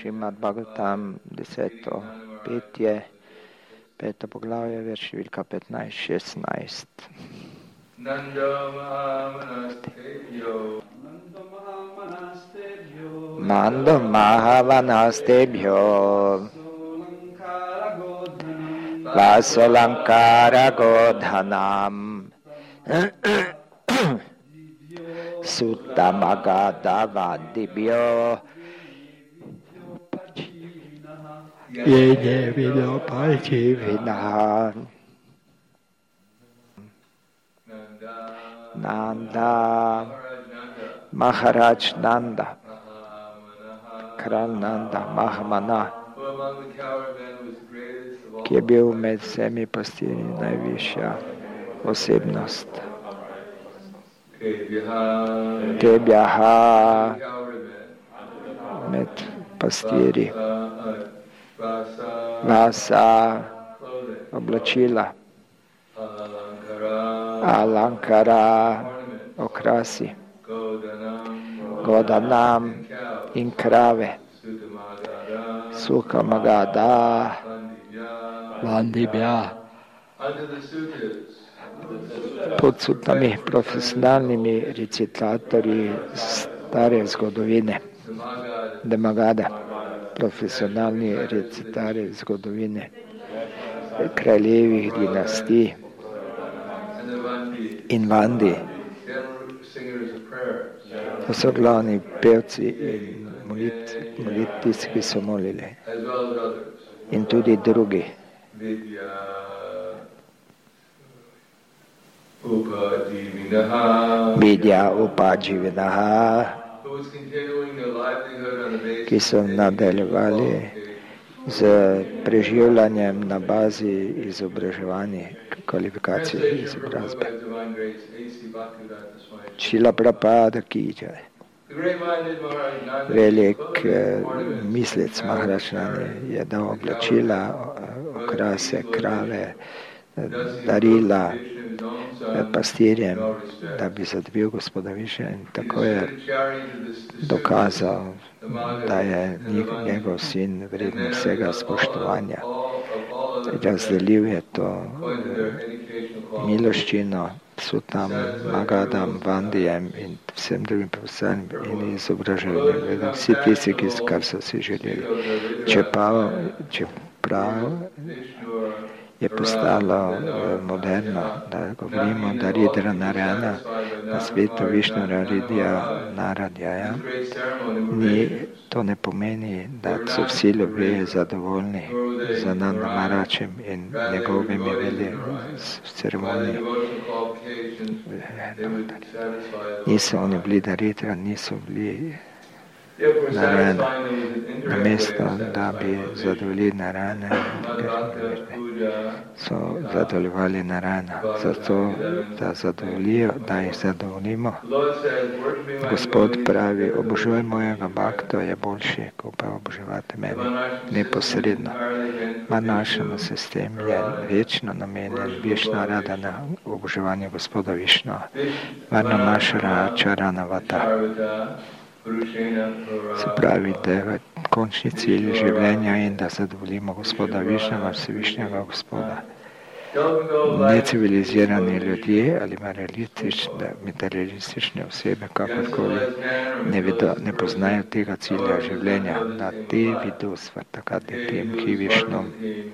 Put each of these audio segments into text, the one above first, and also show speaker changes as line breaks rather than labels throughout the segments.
Šrimad Bhagavatam, 10. petje, 5. poglavje, verš številka 15-16. Nando Mahavanastebhyo Vasolankara Godhanam Suttamagādavādibhyo Yene Vidopajivinaha. Nanda, Maharaj Nanda, Kralj Nanda, Mahamana, ki je bil med vsemi pastirji najvišja osebnost. Tebjaha, med pastirji. Vasa, oblačila. Alankara, okrasi. Godanam in krave. Sukhamagada, Vandibhya. Pod sutami, profesionalnimi recitatorji stare zgodovine. Demagada, profesionalni recitarji zgodovine kraljevih dinastij. In Vandi, to so glavni pevci in molitvi, ki so molili. In tudi drugi. Vidya Upajivinaha, ki so nadaljevali z preživljanjem na bazi izobraževanja, kvalifikacije izobrazbe. Šrila Prabhupada ki jai. Velik mislec Maharaj Nanda je dal oblačila, okrase, krave, darila pastirjem, da bi zadobil Gospoda Višnja, in tako je dokazal, da je njegov sin vreden vsega spoštovanja. Razdelil je to miloščino Sutam, Magadam, Vandijem in vsem drugim profesorjem in izobraževanjem. Vsi tisti, kar so si želeli. Čeprav je postalo moderno, da govorimo, da Ridra Narayana na svetu Višnu Naradjaja, to ne pomeni, da so vsi ljudje zadovoljni z Nanda Maharajem in njegovimi ceremoniji. Niso oni bili Daritra, niso bili Narayana. Namesto, da bi zadovoljili Narayana, so zadovoljevali Narayana. Zato, da zadovoljijo, da jih zadovoljimo. Gospod pravi, obožuj mojega bhakta je boljši, kot pa oboževati mene neposredno. Manašana sistem je večno namenjen Višna Radana, oboževanju Gospoda Višnua. Varnamašara Charanavata. Se pravi, da je končni cilj življenja in da zadovoljimo Gospoda Višnua, vsevišnjega Gospoda. Necivilizirani ljudje ali materialistične osebe, kakorkoli, ne poznajo tega cilja življenja. Na te vidu svartakati tem, ki Višnom.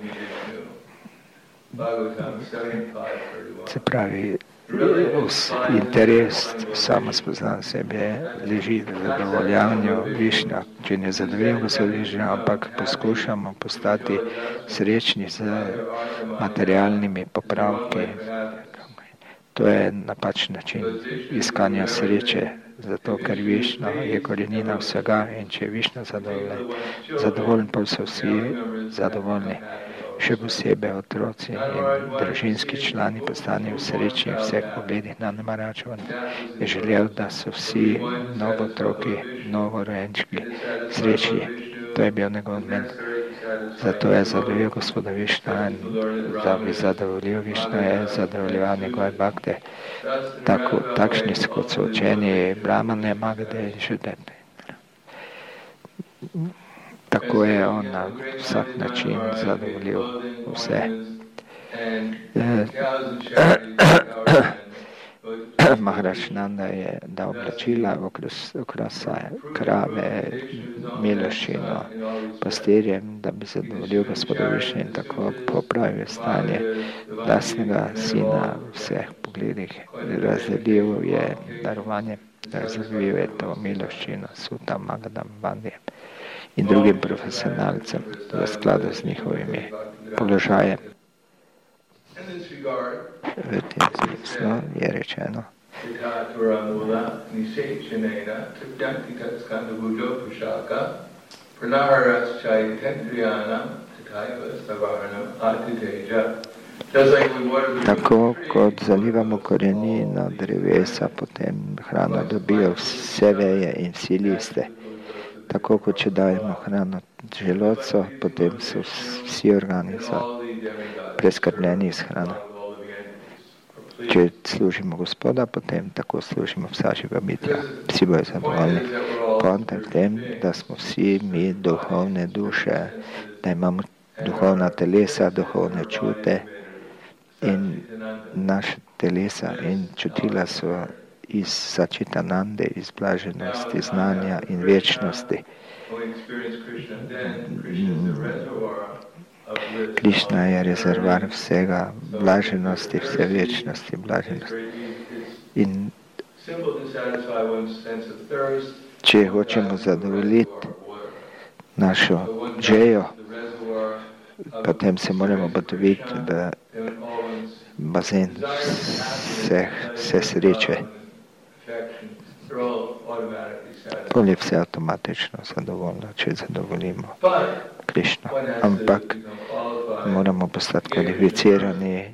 Se pravi, interes samo spoznanja sebe leži v zadovoljanju Višnja. Če ne zadovoljimo Gospoda Višnja, ampak poskušamo postati srečni z materialnimi popravki, to je napačen način iskanja sreče, zato ker Višnja je korenina vsega in če je Višnja zadovoljen, pa so vsi zadovoljni. Še posebej otroci in družinski člani postanejo srečni v vseh pogledih. Nanda Maharaj je želel, da so vsi novotroki, novorojenčki srečni. To je bil njegov namen. Zato je zadovoljil Gospoda Višnua in da bi zadovoljil Višnua je zadovoljevanje njegove bhakte. Takšni, kot so učeni Brahmane, Magade in Šudete. Tako je on na vsak način zadovoljil vse. Maharaj Nanda je dal oblačila, okrasaj, krave, miloščino pastirjem, da bi zadovoljil Gospoda Višnja in tako popravil stanje lastnega sina v vseh pogledih. Razdelil je darovanje, razdelil je to miloščino Suta, Magadam, Bandjem in drugim profesionalcem v skladu z njihovimi položajem. V tem smislu je rečeno, tako kot zalivamo korenino drevesa, potem hrano dobijo vse veje in vsi liste. Tako kot če dajemo hrano želodcu, potem so vsi organi preskrbljeni s hrano. Če služimo Gospoda, potem tako služimo vsa živa bitja. Vsi bojo zadovoljni. Poanta je v tem, da smo vsi mi duhovne duše, da imamo duhovna telesa, duhovne čute in naše telesa in čutila so iz Sačitanande, iz blaženosti, znanja in večnosti. Krišna je rezervar vsega, blaženosti, vse večnosti, blaženosti. In če hočemo zadovoljiti našo žejo, potem se moramo ugotoviti, da bazen vse sreče. Pol je vse avtomatično zadovoljno, če zadovoljimo Krišno. Ampak moramo postati kvalificirani,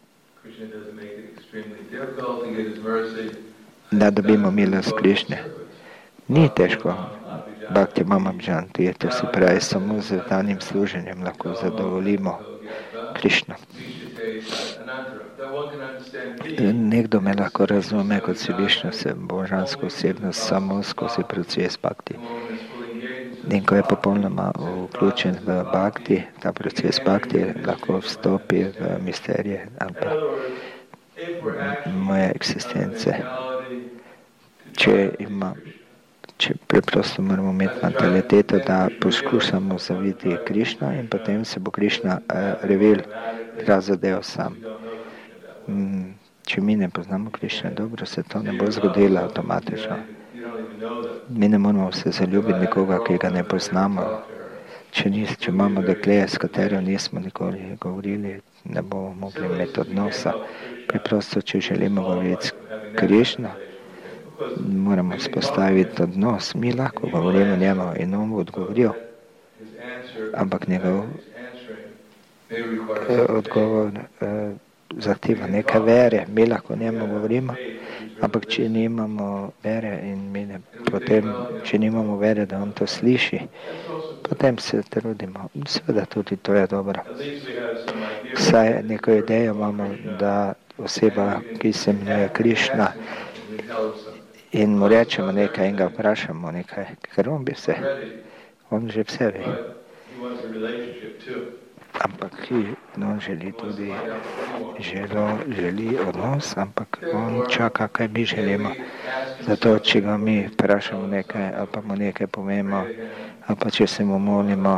da dobimo milost Krišne. Ni težko. Bhakti Mamam Janti, to se pravi, samo z danim služenjem lahko zadovoljimo Krišno. Nekdo me lahko razume kot si Višnu, božansko osebnost, samo skozi proces Bhakti. In ko je popolnoma vključen v Bhakti, ta proces Bhakti lahko vstopi v misterije ali pa moje eksistence. Če preprosto moramo imeti mentaliteto, da poskušamo zaviti Krišno in potem se bo Krišna revil razodev sam. Če mi ne poznamo Krišne dobro, se to ne bo zgodilo avtomatično. Mi ne moramo se zaljubiti nekoga, ki ga ne poznamo. Če imamo dekle, s katero nismo nikoli govorili, ne bomo mogli imeti odnosa. Preprosto, če želimo govoriti s Krišno, moramo spostaviti odnos. Mi lahko govorimo njemu in on bo odgovoril. Ampak njegov odgovor zahteva nekaj vere. Mi lahko njemu govorimo, ampak če nimamo vere če nimamo vere, da on to sliši, potem se trudimo. Seveda tudi to je dobro. Vsaj neko idejo imamo, da oseba, ki se imenuje Krišna, in mu rečemo nekaj in ga vprašamo nekaj, ker on že vse ve. Ampak on želi tudi želi odnos, ampak on čaka, kaj mi želimo. Zato, če ga mi vprašamo nekaj, ali pa mu nekaj povemo, ali pa če se mu molimo.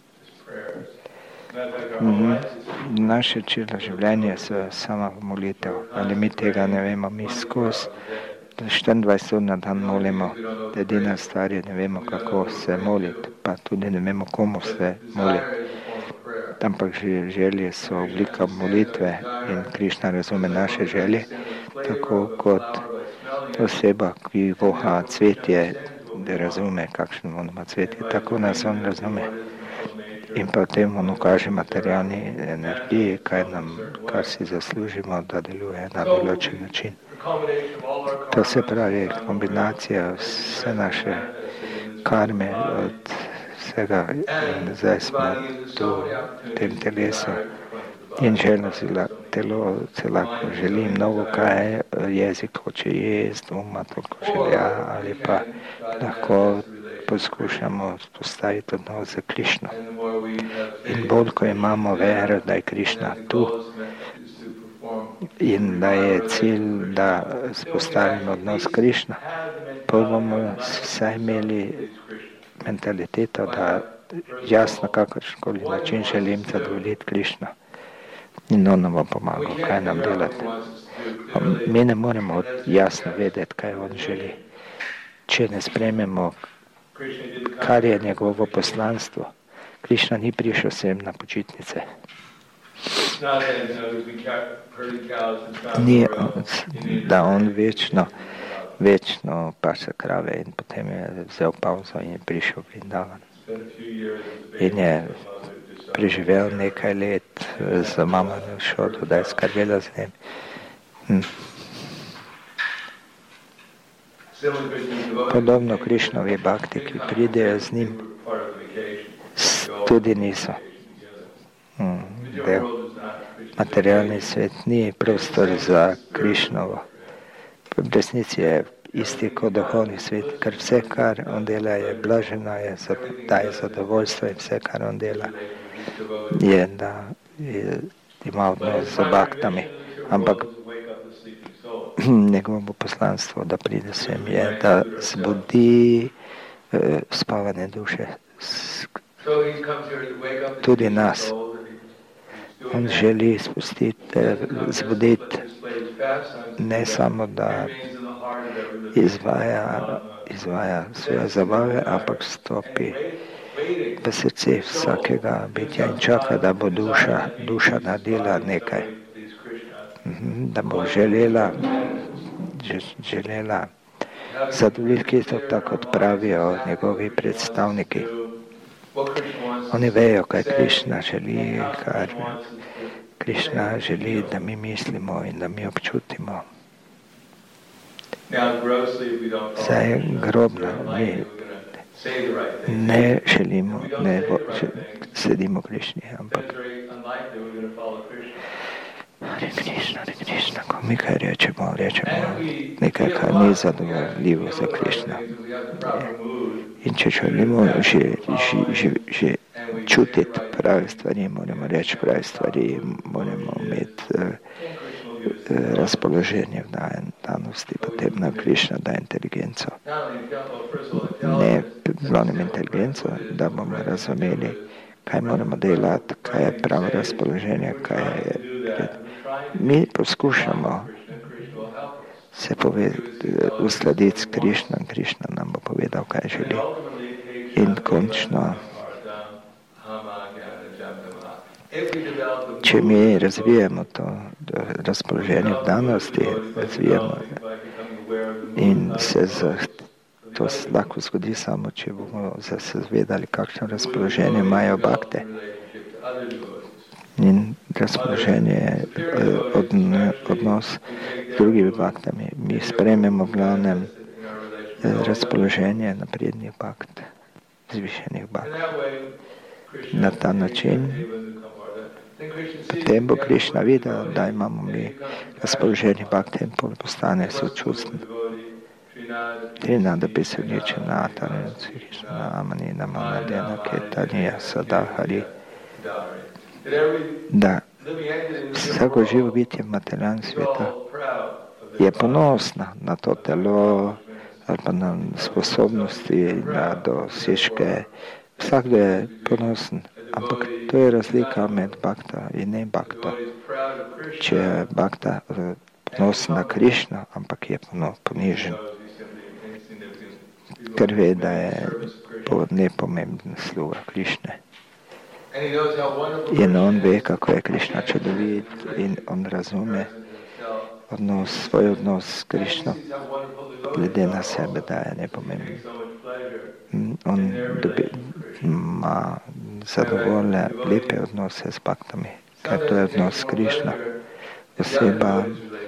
Naše čilo življenje so sama molitev. Ali mi tega ne vemo, mi skozi 24 ur na dan molimo. Edina stvar je, ne vemo, kako se moliti, pa tudi ne vemo, komu se moliti. Ampak želje so oblika molitve in Krišna razume naše želje, tako kot oseba, ki voha cvetje, da razume, kakšen on ima cvetje, tako nas on razume. In potem on ukaže materialni energiji, kar si zaslužimo, da deluje na določen način. To se pravi kombinacija vse naše karme od vsega in zdaj smo tu v tem telesu in željno telo celako želi mnogo kaj, jezik hoče jesti, uma toliko želja ali pa lahko poskušamo postaviti odnos za Krišno. In bolj, ko imamo vero, da je Krišna tu in da je cilj, da spostavimo odnos s Krišno, pa bomo vsaj imeli mentaliteto, da jasno, kakršenkoli način želim zadovoljiti Krišno. In on nam bo pomagal, kaj nam delati. Mi ne moremo jasno vedeti, kaj on želi. Če ne sprememo, kar je njegovo poslanstvo. Krišna ni prišel sem na počitnice. Ni, da on večno paše krave in potem je vzel pauzo in je prišel v Vrindavan. In je preživel nekaj let z mamo v Šodu, da je skrbela z njim. Podobno Krišnovi bhakti, ki pridejo z njim, tudi niso del. Materialni svet ni prostor za Krišnovo. V resnici je isti kot duhovni svet, ker vse, kar on dela, je blaženo, daje zadovoljstvo in vse, kar on dela, je, da ima odnos z bhaktami. Ampak njegovo poslanstvo, da pride sem, je, da zbudi spavane duše, tudi nas. On želi zbuditi, ne samo, da izvaja svoje zabave, ampak stopi v srce vsakega bitja in čaka, da bo duša naredila nekaj. Da bo želela zadovoljiti, tako kot pravijo njegovi predstavniki. Oni vejo, kaj Krišna želi, kar Krišna želi, da mi mislimo in da mi občutimo. Zdaj grobno, mi ne želimo, sledimo Krišni, ampak Hare Krišna, ko mi kaj rečemo nekaj, kar ni zadovoljivo za Krišno. In če želimo že čutiti prave stvari, moramo reči prave stvari, moramo imeti razpoloženje v danosti, potem na Krišna da inteligenco. Ne glavnem inteligenco, da bomo razumeli, kaj moramo delati, kaj je pravo razpoloženje, kaj je. Mi poskušamo se uskladiti s Krišnom, Krišna nam bo povedal, kaj želi. In končno, če mi razvijemo to razpoloženje v danosti, in to lahko zgodi samo, če bomo se zvedali, kakšno razpoloženje imajo bhakte. In razpoloženje odnos z drugimi bhaktami. Mi sprejmemo v glavnem razpoloženje naprednih bhakt, zvišenih bhakt. Na ta način potem bo Krišna videl, da imamo mi razpoloženje bhakte in postane sočustven. Trinada Pisuničana, Krišna, Amani, Namana, Dena, Ketanija, Sadahari. Da vsako živo bitje v materialnem svetu je ponosna na to telo ali pa na sposobnosti, na dosežke. Vsakdo je ponosen, ampak to je razlika med bhakta in ne bhakta. Če je bhakta ponosen na Krišno, ampak je ponižen, ker ve, da je nepomembna sluga Krišne. In on ve, kako je Krišna čudovit in on razume svoj odnos s Krišno, glede na sebe, da je nepomemben. On ima zadovoljne, lepe odnose s bhaktami, ker to je odnos s Krišno. Oseba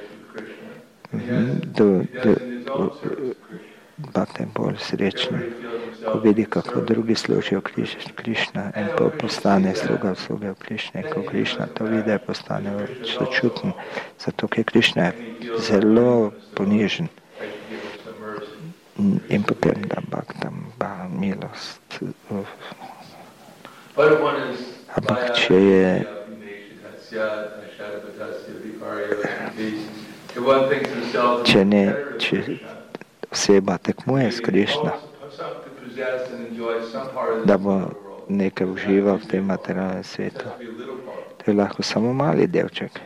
bhakta je bolj srečen, ko vidi, kako drugi služijo Krišna in postane sluga v Krišne. Ko Krišna to vidi, postane sočuten, zato ker Krišna je zelo ponižen. in potem da bhaktam milost. Ampak če je če oseba tekmuje s Krišno, da bo nekaj užival v tem materialnem svetu, to je lahko samo mali delček.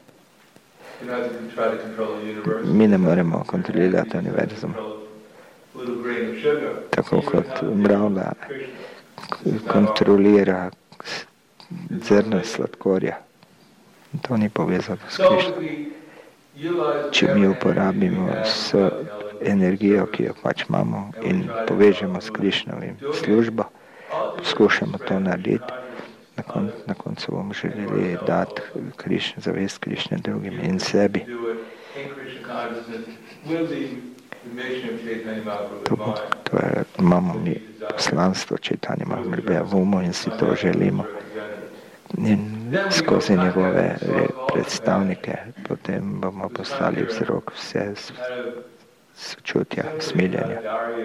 Mi ne moremo kontrolirati univerzum. Tako kot mravlja kontrolira zrno sladkorja. To ni povezano s Krišno. Če mi uporabimo s energijo, ki jo pač imamo, in povežemo s Krišnovim službo, skušamo to narediti, na koncu bomo želeli dati zavest Krišne drugim in sebi. To je, imamo mi poslanstvo Chaitanya Mahaprabhuja v umu in si to želimo. In skozi njegove predstavnike potem bomo postali vzrok vse sočutja, smiljenja.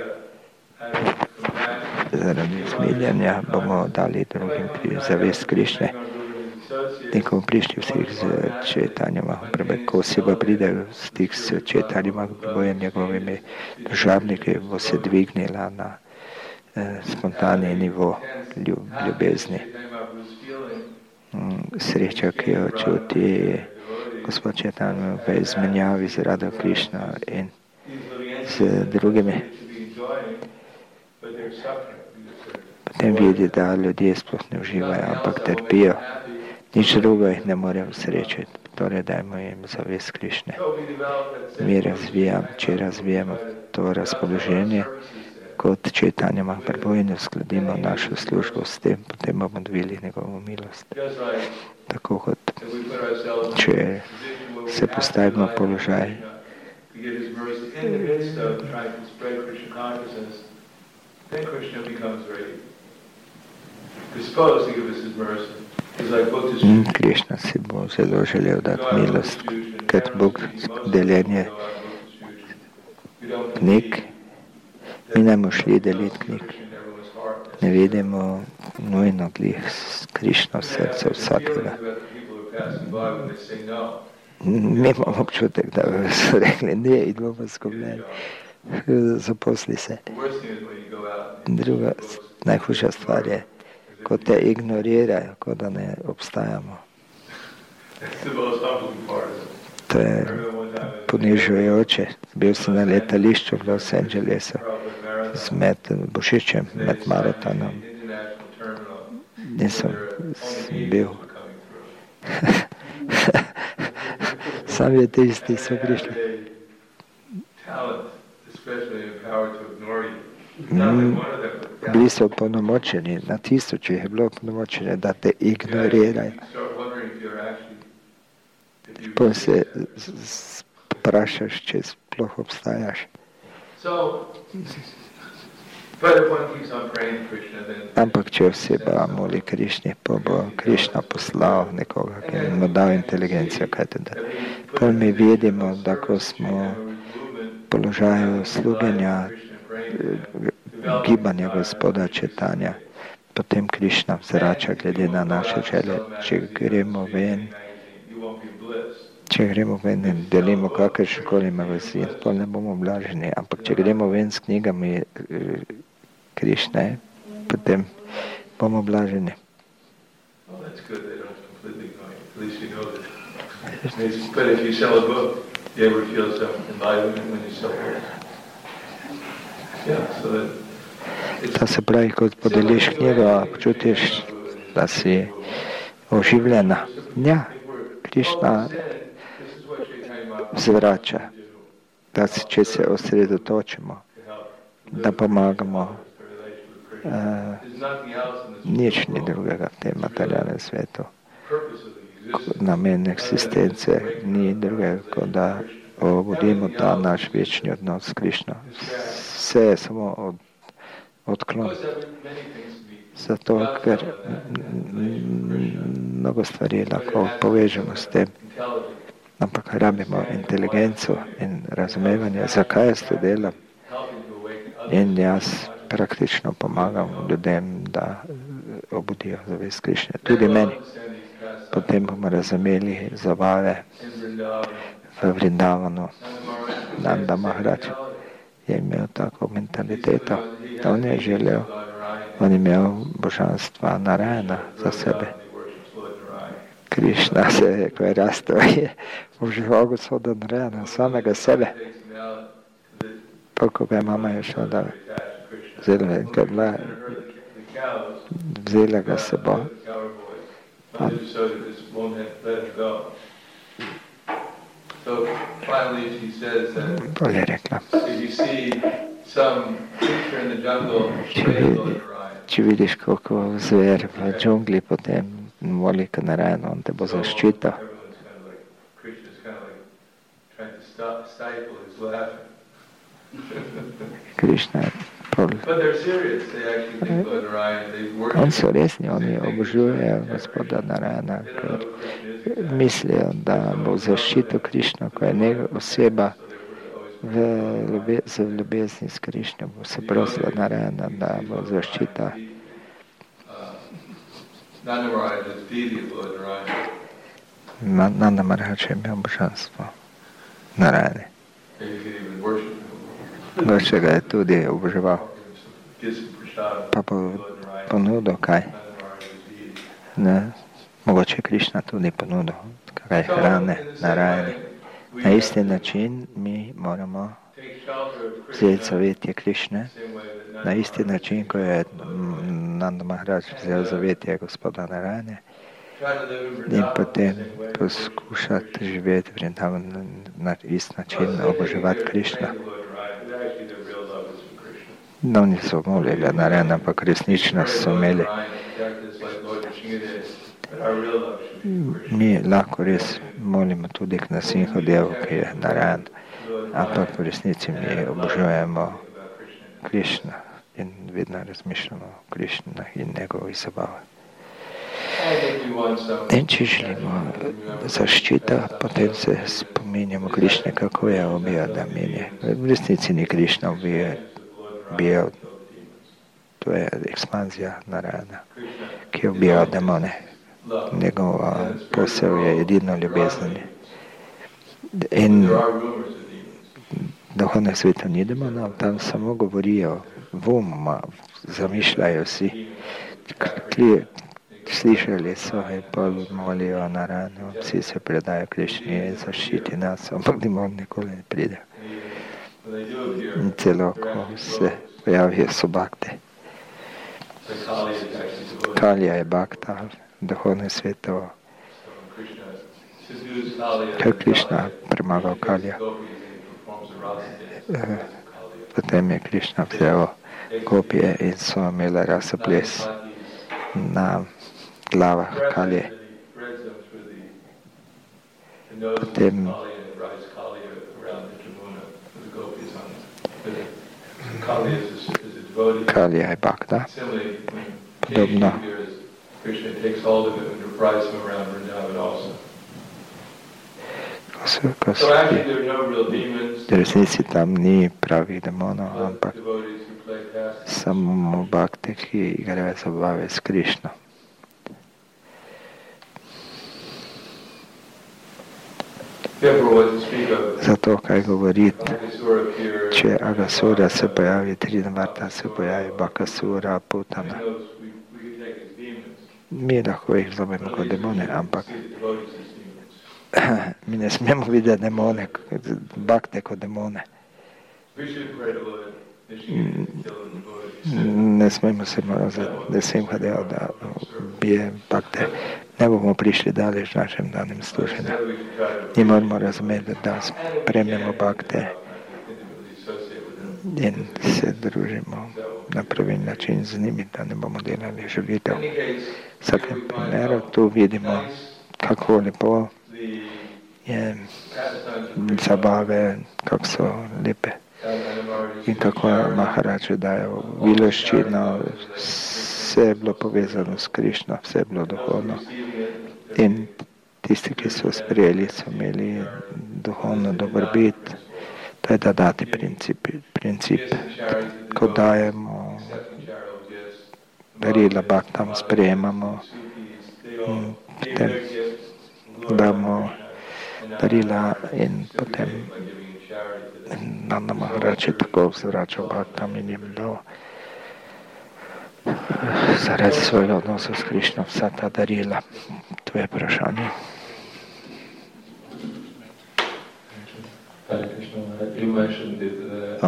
Zaradi smiljenja bomo dali drugim zavest Krišne. In ko bomo prišli v stik z Chaitanya Mahaprabhujem, ko oseba pride v stik s Chaitanya Mahaprabhujem, njegovimi družabniki, bo se dvignila na spontani nivo ljubezni. Sreča, ki jo čuti gospod Chaitanya v izmenjavi z Radho Krišno in z drugimi. Potem vidi, da ljudje sploh ne uživajo, ampak trpijo. Nič drugo jih ne more usrečiti. Torej dajmo jim zavest Krišne. Če razvijamo to razpoloženje kot Chaitanya Mahaprabhu in uskladimo našo službo s tem, potem bomo dobili njegovo milost. Tako kot če se postavimo v položaj, Krišna si bo zelo želel dati milost, ker Bog deljenje knjig, mi ne bomo šli deliti knjig. Ne vidimo nujno glih Krišno srce vsakega. Mi imamo občutek, da so rekli ne in bomo zgubljeni. Zaposli se. Druga, najhujša stvar je, ko te ignorirajo, kot da ne obstajamo. To je ponižujoče. Bil sem na letališču v Los Angelesu med Božičem, med maratonom. Nisem bil. Sami ateisti so prišli. Bili so opolnomočeni, na tisoče je bilo opolnomočene, da te ignorirajo. Pa se vprašaš, če sploh obstajaš. Ampak če oseba moli Krišni, pa bo Krišna poslal nekoga, ki mu dal inteligencijo, kaj teda. Pa mi vidimo, da ko smo v položaju služenja, gibanja gospoda Chaitanya, potem Krišna vzrača glede na naše želje. Če gremo ven in delimo kakršenkoli magazin, pa ne bomo blaženi, ampak če gremo ven s knjigami Krišne, potem bomo blaženi. To se pravi, kot podeliš knjigo, počutiš, da si oživljena. Ja, Krišna zvrača, da če se osredotočimo, da pomagamo, nič ni drugega v tem materialnem svetu. Namen eksistence ni drugega, kot da obudimo ta naš večni odnos s Krišno. Vse je samo odklon. Zato, ker mnogo stvari lahko povežemo s tem, ampak rabimo inteligenco in razumevanje, zakaj jaz to delam. In jaz praktično pomagam ljudem, da obudijo zavest Krišne. Tudi meni. Potem bomo razumeli zabave v Vrindavanu. Nanda Maharaj je imel tako mentaliteto. On je želel, on je imel božanstva Narayana za sebe. Krišna se, ko je rastel, je užival Gospoda Narayana, samega sebe. Pa ko ga je mama je šla, da vzela ga sebo. Bolj je rekla. Če vidiš kako zver v džungli, potem moli k Narayanu, on te bo zaščitil. Krišna je pol. Oni so resni, oni obožujejo Gospoda Narayana, ker mislijo, da bo zaščitil Krišno, ko je njega oseba z ljubezni s Krišno, bo se prosila Narayana, da bo zaščita. Nanda Maharaj je imel božanstvo Narayane. Gorče ga je tudi oboževal. Pa ponudil kaj? Ne, mogoče Krišna tudi ponudil kaj hrane Narayane. Na isti način mi moramo vzeti zavetje Krišne. Na isti način, ko je Nanda Maharaj vzel zavetje Gospoda Narayane in potem poskušati živeti Vrindavanu na isti način, oboževati Krišna. No, oni so molili Narayana, ampak resnično so imeli. Mi lahko res molimo tudi k Narasimhadevu, ki je Narayan, ampak v resnici mi obožujemo Krišna in vedno razmišljamo o Krišna in njegovi zabavi. In če želimo zaščito, potem se spominjamo Krišne, kako je ubijal demone. V resnici ni Krišna ubijal, to je ekspanzija Narayana, ki je ubijal demone. Njegova posel je edino ljubezen. In duhovnem svetu ni demonov, tam samo govorijo, zamišljajo si, slišali so in pol molijo Narayanu, vsi se predajo Krišni, zaščiti nas, ampak demon nikoli ne pride. In celo, ko se pojavijo so bakte. Kalija je bakta, duhovnem svetu. Ko je Krišna premagal Kalija, potem je Krišna vzel kopije in so imeli rasoples na glavah Kalije. Potem Kalija je bakta. Podobno. V resnici tam ni pravih demonov, ampak samo bakte, ki igrajo zabave s Krišno. Zato, kaj govoriti, če Agasura se pojavi, Tridvarta se pojavi, Bakasura, Putana. Mi lahko jih zovemo kot demone, ampak mi ne smemo videti demone, bakte kot demone. Ne smemo se morati Narasimhadeva, da bije bakte. Ne bomo prišli daleč v našem danem služenju. Mi moramo razumeti, da spremljamo bakte in se družimo na pravilni način z njimi, da ne bomo delali žalitev. V vsakem primeru tu vidimo, kako lepo je zabave, kako so lepe in kako Maharač dajo miloščino, vse je bilo povezano s Krišno, vse je bilo duhovno. In tisti, ki so sprejeli, so imeli duhovno dobrobit. To je dadati princip. ko dajemo darila bhaktam, sprejemamo, potem damo darila in potem Nanda Maharaj je tako vzvračal bhaktam in jim dal zaradi svojega odnosa s Krišno vsa ta darila. To je vprašanje.
You mentioned it.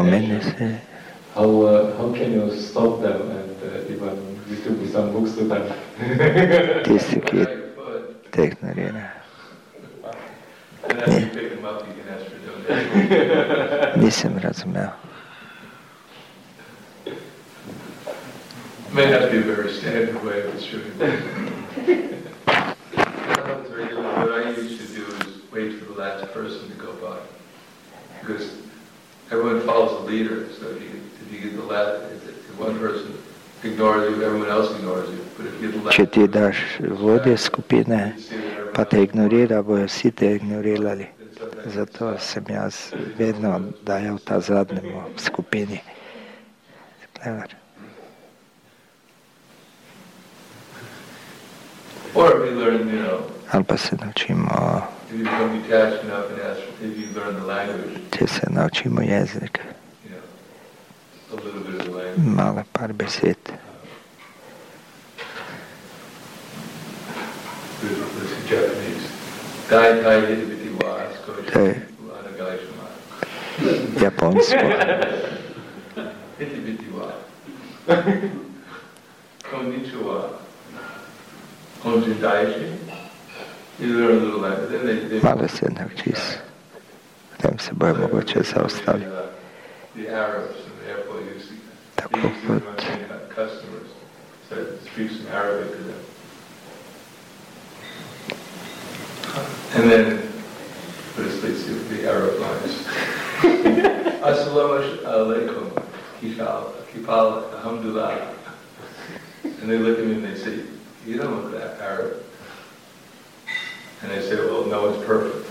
How can you stop them and even distribute some books to them?
Tisti, ki te ignorira. Nisem razumel.
May not be a very standard way of distributing books. What I used to do is wait for the last person to go by. Because everyone follows the leader, so if you get the last, if one person ignores you, everyone else ignores you. But if you get the last,
če ti daš vodje skupine, pa te ignorira, bojo vsi te ignorirali. Zato sem jaz vedno dajal ta zadnjemu v skupini. Clever.
Or we learn,
Ali pa se naučimo,
if you become detached enough and ask if you learn the language,
če se naučimo jezik,
a little bit of the language.
malo par besed.
This is Japanese. Dai tai hiti wa
To je japonsko.
Hiti wa. Konnichiwa. Onji daishi. You learn a little language. Then they
Malo se naučiš. Potem se bojo mogoče zaustaviti.
The Arabs in the airport
Tako
usually
kot
customers said speak some Arabic to them. And then the Arab lines. Assalamu alaikum, kifal, alhamdulillah. And they look at me and they say, you don't look that Arab. And I say, well, no, it's perfect.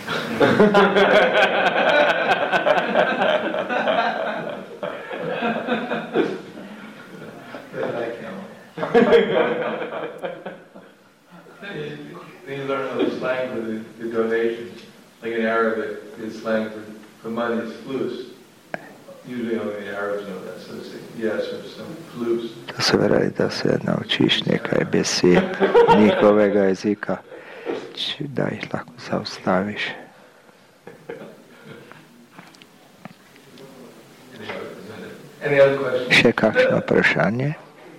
Then you learn all the slang for the donations. Like in Arabic, the slang for money is flus. Usually only the Arabs know that, so they say, yes, or some flus.
to se pravi, da se naučiš nekaj besed njihovega jezika, da jih lahko zaustaviš.
Any other questions?
Še kakšno vprašanje?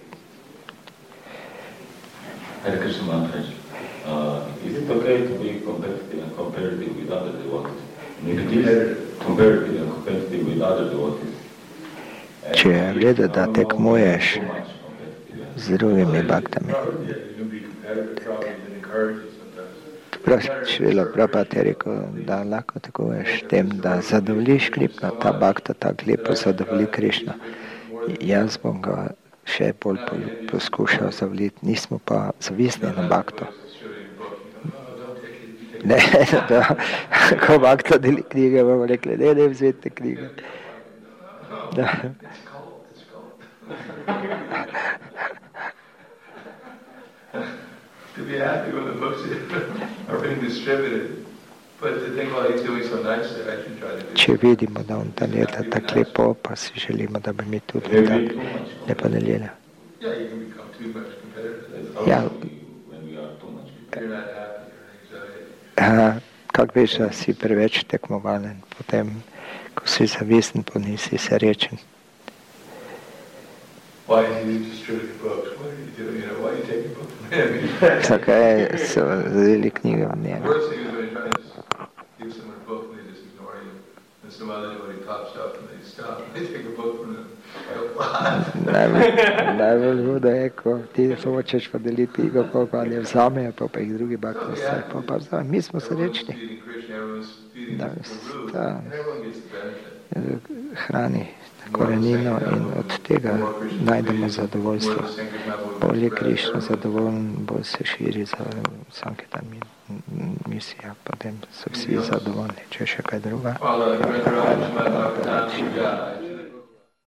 Hare Krishna Maharaj, is it okay to be competitive and comparative with other devotees? If it is comparative and competitive with other devotees,
Če je v redu, da tekmuješ
too much competitive.
z drugimi baktami. Šrila Prabhupada je rekel, da lahko tekmuješ tem, da zadovoljiš Krishno, ta bakta tako lepo zadovolji Krishno. Jaz bom ga še bolj poskušal zadovoljiti, nismo pa zavisni na bakto. Ne, da, ko bakta deli knjige, bomo rekli, ne vzeti knjige. Da.
To be happy when the books are being distributed, but to think, well, he's doing so nicely, I should try to do.
Če vidimo, da on ta leta tako lepo, pa si želimo, da bi mi tudi tako lepo delili.
Yeah, you can become too much competitive.
Ja,
When we are too much competitive.
You're not happy, you're anxiety.
kako veš, da si preveč tekmovalen, potem, ko si zavisten, pa nisi srečen.
Why are you distributing books? What are you doing? Why are you taking books from him?
Zakaj so vzeli knjige od njega?
Worst thing is when you're trying to give someone a book and they just ignore you. And some other nobody pops up and they stop. They take a book from them.
Najbolj hudo je, ko ti hočeš podeliti knjigo, pa ne vzamejo, pa jih drugi bakti vstajajo, pa vzamejo. Mi smo srečni, da hrani korenino in od tega najdemo zadovoljstvo. Bolj je Krišna zadovoljen, bolj se širi za Sankirtan misija, potem so vsi zadovoljni. Če še kaj druga?